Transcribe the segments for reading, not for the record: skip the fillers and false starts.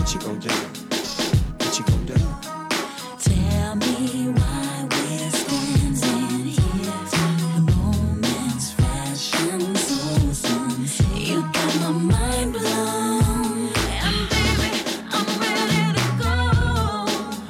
what you gon' do? What you gon' do? Tell me why we're standing here. The moment's flashing so soon. You got my mind blown. And baby, I'm ready to go.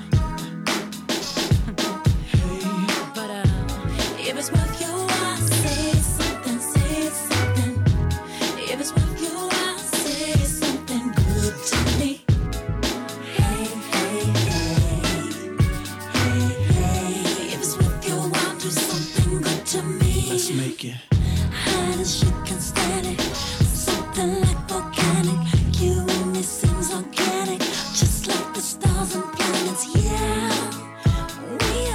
But if it's worth your while, say something, say something. If it's worth your while, say something good to me. Hey, hey, hey. Hey, hey. If it's worth your while, do something good to me. Let's make it. Hide as she can stand it. Something like volcanic. You and me seems organic. Just like the stars and planets. Yeah, we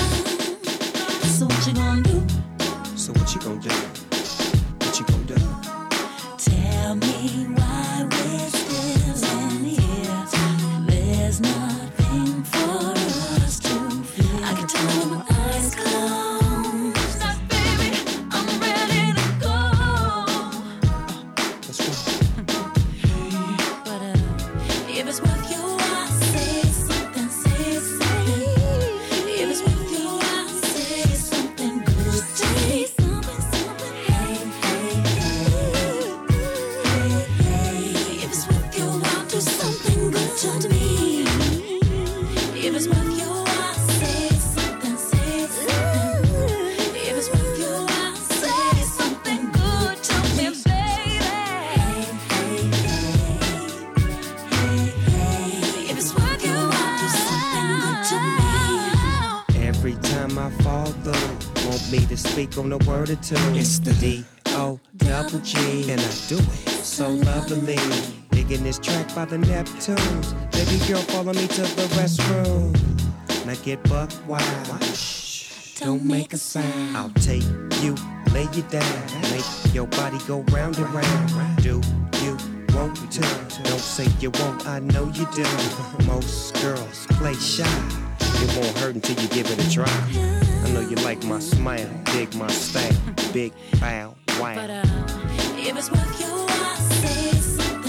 are. So what you gonna do? So what you gon' do? What you gon' do? Tell me why we're still in here. There's nothing for us to fear. I can tell with my eyes closed. Now, baby, I'm ready to go. Let's go. But if it's worth your while, say something, say something. If it's worth your while, say something good to me. Hey, hey, hey. Hey, hey. If it's worth your while, do something good to me. If it's worth your while, say something, say something. If it's worth your while, say something good to me, baby. Hey, hey, hey. Hey, hey. If it's worth your while, do something good to me. Every time I fall through, want me to speak on a word or two. It's the D-O-double-G, and I do it so lovely. Digging this track by the Neptunes. Baby girl, follow me to the restroom. Now get buck wild. Shh, don't make a sound. I'll take you, lay you down, make your body go round and round. Do you want to? Don't say you won't, I know you do. Most girls play shy. It won't hurt until you give it a try. I know you like my smile, dig my style, big bow, wow. But if it's worth your while, say something.